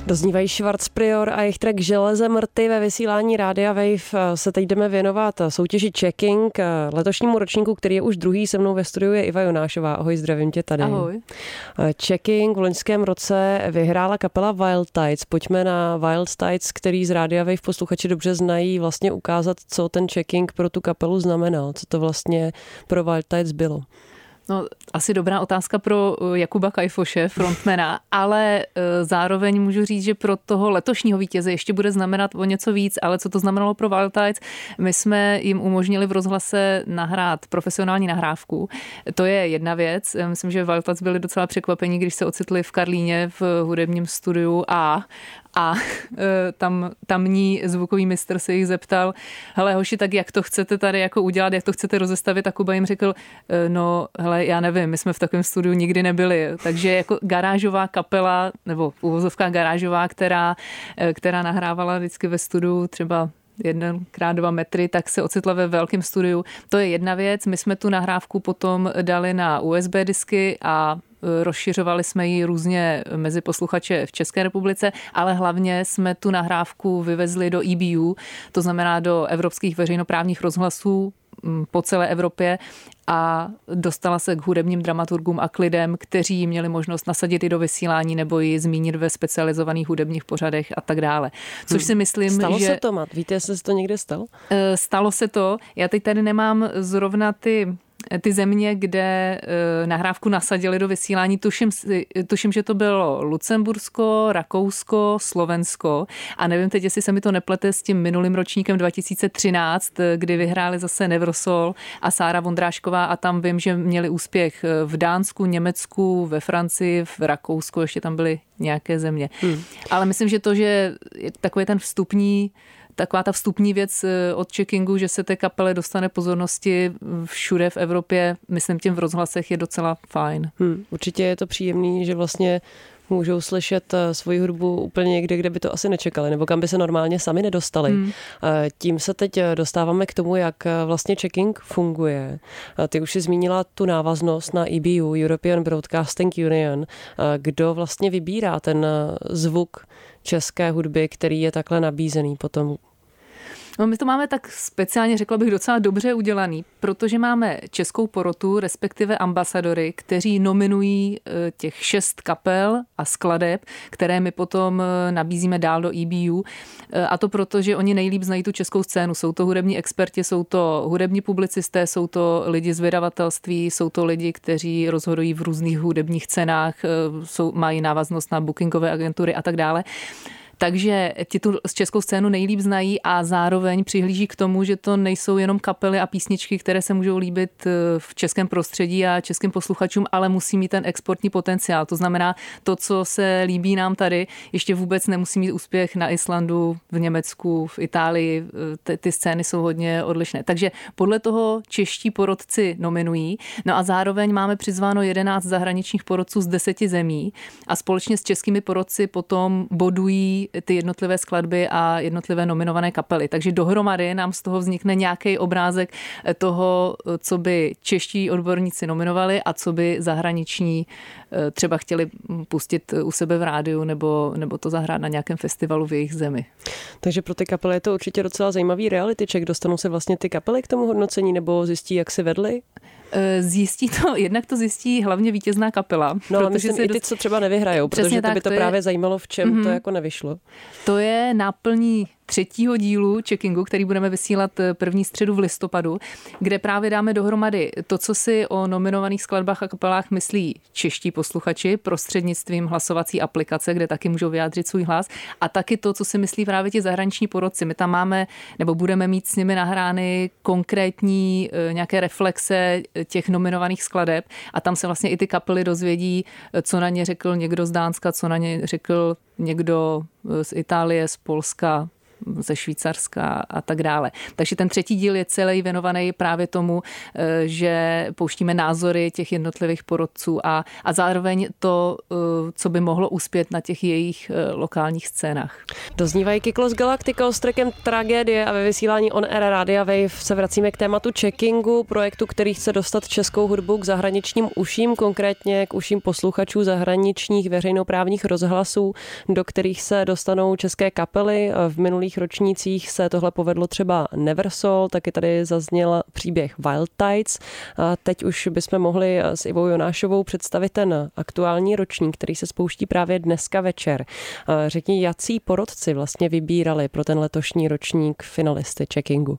Doznívají Schwarzprior a jejich track Železem rty ve vysílání Rádia Wave. Se teď jdeme věnovat soutěži Checking, letošnímu ročníku, který je už druhý. Se mnou ve studiu je Iva Jonášová. Ahoj, zdravím tě tady. Ahoj. Checking v loňském roce vyhrála kapela Wild Tides. Pojďme na Wild Tides, který z Rádia Wave posluchači dobře znají, vlastně ukázat, co ten Checking pro tu kapelu znamenal. Co to vlastně pro Wild Tides bylo. No, asi dobrá otázka pro Jakuba Kajfoše, frontmana, ale zároveň můžu říct, že pro toho letošního vítěze ještě bude znamenat o něco víc, ale co to znamenalo pro Wild Tides? My jsme jim umožnili v rozhlase nahrát profesionální nahrávku. To je jedna věc. Myslím, že Wild Tides byli docela překvapení, když se ocitli v Karlíně v hudebním studiu a tamní zvukový mistr se jich zeptal, hele hoši, tak jak to chcete tady jako udělat, jak to chcete rozestavit, a Kuba jim řekl, no hele, já nevím, my jsme v takovém studiu nikdy nebyli, takže jako garážová kapela, nebo uvozovka garážová, která nahrávala vždycky ve studiu třeba 1x2 metry, tak se ocitla ve velkém studiu. To je jedna věc. My jsme tu nahrávku potom dali na USB disky a rozšiřovali jsme ji různě mezi posluchače v České republice, ale hlavně jsme tu nahrávku vyvezli do EBU, to znamená do evropských veřejnoprávních rozhlasů po celé Evropě, a dostala se k hudebním dramaturgům a k lidem, kteří měli možnost nasadit i do vysílání nebo ji zmínit ve specializovaných hudebních pořadech a tak dále. Což si myslím, stalo že... se to, Mat? Víte, jestli se to někde stalo? Stalo se to. Já teď tady nemám zrovna ty země, kde nahrávku nasadili do vysílání. Tuším, že to bylo Lucembursko, Rakousko, Slovensko, a nevím teď, jestli se mi to neplete s tím minulým ročníkem 2013, kdy vyhráli zase Nevrosol a Sára Vondrášková, a tam vím, že měli úspěch v Dánsku, Německu, ve Francii, v Rakousku, ještě tam byly nějaké země. Ale myslím, že to, že takový ten taková ta vstupní věc od Checkingu, že se té kapele dostane pozornosti všude v Evropě, myslím tím v rozhlasech, je docela fajn. Určitě je to příjemný, že vlastně můžou slyšet svoji hudbu úplně někde, kde by to asi nečekali, nebo kam by se normálně sami nedostali. Tím se teď dostáváme k tomu, jak vlastně Checking funguje. Ty už si zmínila tu návaznost na EBU, European Broadcasting Union. Kdo vlastně vybírá ten zvuk české hudby, který je takhle nabízený potom? No, my to máme tak speciálně, řekla bych, docela dobře udělaný, protože máme českou porotu, respektive ambasadory, kteří nominují těch 6 kapel a skladeb, které my potom nabízíme dál do EBU. A to proto, že oni nejlíp znají tu českou scénu. Jsou to hudební experti, jsou to hudební publicisté, jsou to lidi z vydavatelství, jsou to lidi, kteří rozhodují v různých hudebních cenách, mají návaznost na bookingové agentury a tak dále. Takže ti tu českou scénu nejlíp znají a zároveň přihlíží k tomu, že to nejsou jenom kapely a písničky, které se můžou líbit v českém prostředí a českým posluchačům, ale musí mít ten exportní potenciál. To znamená, to, co se líbí nám tady, ještě vůbec nemusí mít úspěch na Islandu, v Německu, v Itálii. Ty scény jsou hodně odlišné. Takže podle toho čeští porotci nominují. No a zároveň máme přizváno 11 zahraničních porotců z 10 zemí a společně s českými porotci potom bodují ty jednotlivé skladby a jednotlivé nominované kapely. Takže dohromady nám z toho vznikne nějaký obrázek toho, co by čeští odborníci nominovali a co by zahraniční třeba chtěli pustit u sebe v rádiu nebo to zahrát na nějakém festivalu v jejich zemi. Takže pro ty kapely je to určitě docela zajímavý reality check. Dostanou se vlastně ty kapely k tomu hodnocení nebo zjistí, jak si vedli? Jednak to zjistí hlavně vítězná kapela. No ale myslím i ty, co třeba nevyhrajou, protože by to právě zajímalo, v čem to jako nevyšlo. To je náplní 3. dílu Checkingu, který budeme vysílat první středu v listopadu, kde právě dáme dohromady to, co si o nominovaných skladbách a kapelách myslí čeští posluchači prostřednictvím hlasovací aplikace, kde taky můžou vyjádřit svůj hlas, a taky to, co si myslí právě ti zahraniční porotci. My tam máme, nebo budeme mít s nimi nahrány konkrétní nějaké reflexe těch nominovaných skladeb a tam se vlastně i ty kapely dozvědí, co na ně řekl někdo z Dánska, co na ně řekl někdo z Itálie, z Polska, ze Švýcarska a tak dále. Takže ten třetí díl je celý věnovaný právě tomu, že pouštíme názory těch jednotlivých porotců a zároveň to, co by mohlo uspět na těch jejich lokálních scénách. Doznívají Kyklos Galacticos s trackem Tragédie a ve vysílání On Air Radia Wave se vracíme k tématu checkingu, projektu, který chce dostat českou hudbu k zahraničním uším, konkrétně k uším posluchačů zahraničních veřejnoprávních rozhlasů, do kterých se dostanou české kapely. V minulých ročnících se tohle povedlo třeba Neversol, taky tady zazněl příběh Wild Tides. A teď už bychom mohli s Ivou Jonášovou představit ten aktuální ročník, který se spouští právě dneska večer. Řekni, jací porotci vlastně vybírali pro ten letošní ročník finalisty checkingu?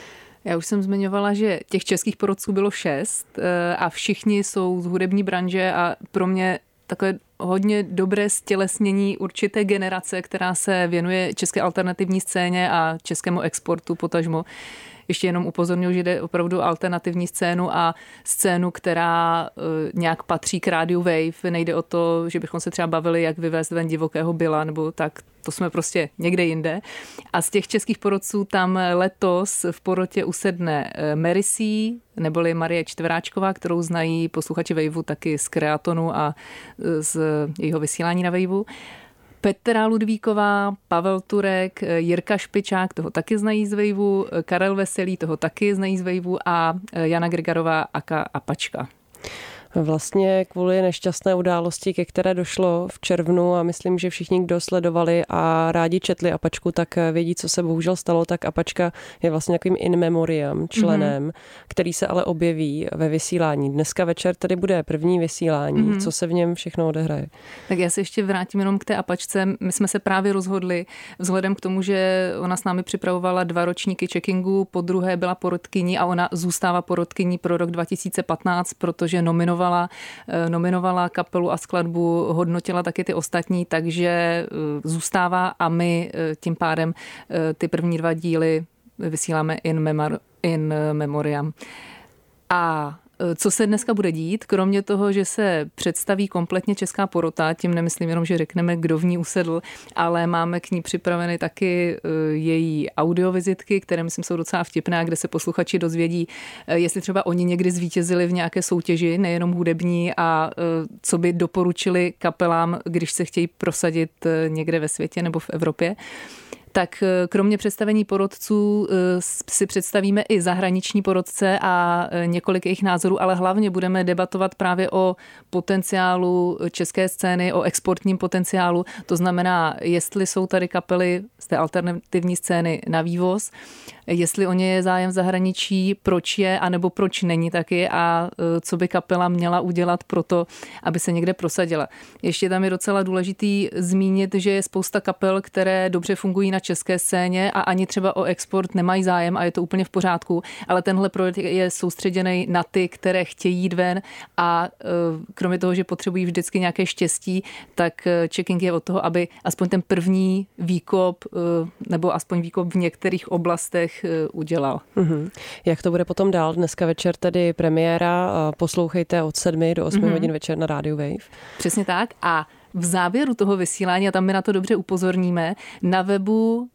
Já už jsem zmiňovala, že těch českých porotců bylo 6 a všichni jsou z hudební branže a pro mě takové hodně dobré stělesnění určité generace, která se věnuje české alternativní scéně a českému exportu potažmo. Ještě jenom upozorňuji, že jde opravdu alternativní scénu a scénu, která nějak patří k rádiu Wave. Nejde o to, že bychom se třeba bavili, jak vyvést ven divokého Billa, nebo tak, to jsme prostě někde jinde. A z těch českých porotců tam letos v porotě usedne Mary C, neboli Marie Čtveráčková, kterou znají posluchači Waveu taky z Kreatonu a z jejího vysílání na Waveu. Petra Ludvíková, Pavel Turek, Jirka Špičák, toho taky znají z Waveu, Karel Veselý, toho taky znají z Waveu a Jana Grigarová aka Apačka. Vlastně kvůli nešťastné události, ke které došlo v červnu a myslím, že všichni, kdo sledovali a rádi četli Apačku, tak vědí, co se bohužel stalo, tak Apačka je vlastně takovým in memoriam členem, který se ale objeví ve vysílání. Dneska večer tady bude první vysílání. Co se v něm všechno odehraje? Tak já se ještě vrátím jenom k té Apačce. My jsme se právě rozhodli, vzhledem k tomu, že ona s námi připravovala 2 ročníky checkingu, po druhé byla porotkyní a ona zůstává porotkyní pro rok 2015, protože nominovala kapelu a skladbu, hodnotila taky ty ostatní, takže zůstává a my tím pádem ty první 2 díly vysíláme in memoriam. A co se dneska bude dít, kromě toho, že se představí kompletně česká porota, tím nemyslím jenom, že řekneme, kdo v ní usedl, ale máme k ní připraveny taky její audiovizitky, které myslím jsou docela vtipné, kde se posluchači dozvědí, jestli třeba oni někdy zvítězili v nějaké soutěži, nejenom hudební, a co by doporučili kapelám, když se chtějí prosadit někde ve světě nebo v Evropě. Tak kromě představení porotců si představíme i zahraniční porotce a několik jejich názorů, ale hlavně budeme debatovat právě o potenciálu české scény, o exportním potenciálu. To znamená, jestli jsou tady kapely z té alternativní scény na vývoz, jestli o ně je zájem v zahraničí, proč je, anebo proč není taky a co by kapela měla udělat pro to, aby se někde prosadila. Ještě tam je docela důležitý zmínit, že je spousta kapel, které dobře fungují na české scéně a ani třeba o export nemají zájem a je to úplně v pořádku, ale tenhle projekt je soustředěný na ty, které chtějí jít ven a kromě toho, že potřebují vždycky nějaké štěstí, tak checking je od toho, aby aspoň ten první výkop nebo aspoň výkop v některých oblastech udělal. Jak to bude potom dál? Dneska večer tedy premiéra, poslouchejte od 7 do 8 hodin večer na rádiu Wave. Přesně tak a v závěru toho vysílání, a tam my na to dobře upozorníme, na webu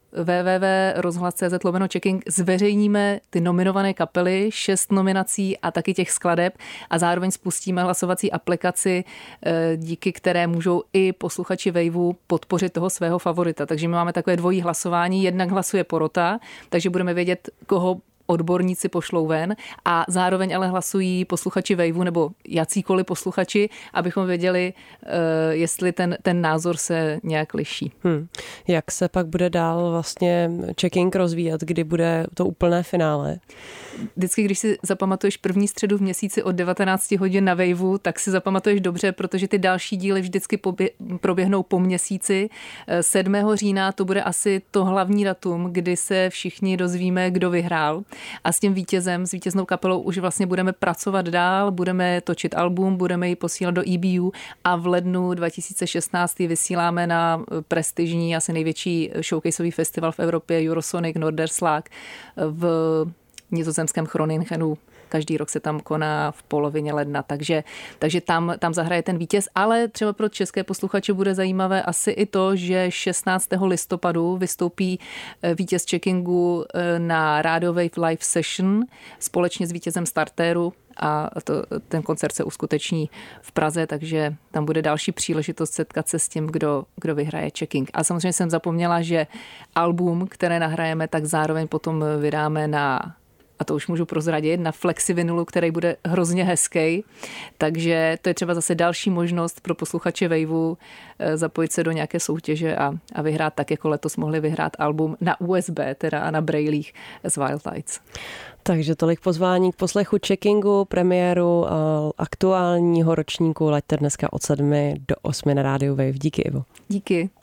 www.rozhlas.cz/checking zveřejníme ty nominované kapely, 6 nominací a taky těch skladeb a zároveň spustíme hlasovací aplikaci, díky které můžou i posluchači Waveu podpořit toho svého favorita. Takže my máme takové dvojí hlasování, jednak hlasuje porota, takže budeme vědět, koho odborníci pošlou ven a zároveň ale hlasují posluchači Waveu nebo jacíkoliv posluchači, abychom věděli, jestli ten názor se nějak liší. Jak se pak bude dál vlastně checking rozvíjet, kdy bude to úplné finále? Vždycky, když si zapamatuješ první středu v měsíci od 19 hodin na Waveu, tak si zapamatuješ dobře, protože ty další díly vždycky proběhnou po měsíci. 7. října to bude asi to hlavní datum, kdy se všichni dozvíme, kdo vyhrál. A s tím vítězem, s vítěznou kapelou už vlastně budeme pracovat dál, budeme točit album, budeme ji posílat do EBU a v lednu 2016 ji vysíláme na prestižní, asi největší showcaseový festival v Evropě Eurosonic Norderslag v nizozemském Groningens každý rok se tam koná v polovině ledna, takže tam zahraje ten vítěz, ale třeba pro české posluchače bude zajímavé asi i to, že 16. listopadu vystoupí vítěz checkingu na Radio Wave Live Session společně s vítězem Startéru a ten koncert se uskuteční v Praze, takže tam bude další příležitost setkat se s tím, kdo vyhraje checking. A samozřejmě jsem zapomněla, že album, které nahrajeme, tak zároveň potom vydáme a to už můžu prozradit, na Flexivinylu, který bude hrozně hezký. Takže to je třeba zase další možnost pro posluchače Waveu zapojit se do nějaké soutěže a vyhrát tak, jako letos mohli vyhrát album na USB teda a na brailích z Wild Lights. Takže tolik pozvání k poslechu checkingu, premiéru aktuálního ročníku. Laďte dneska od 7 do 8 na rádiu Wave. Díky, Ivo. Díky.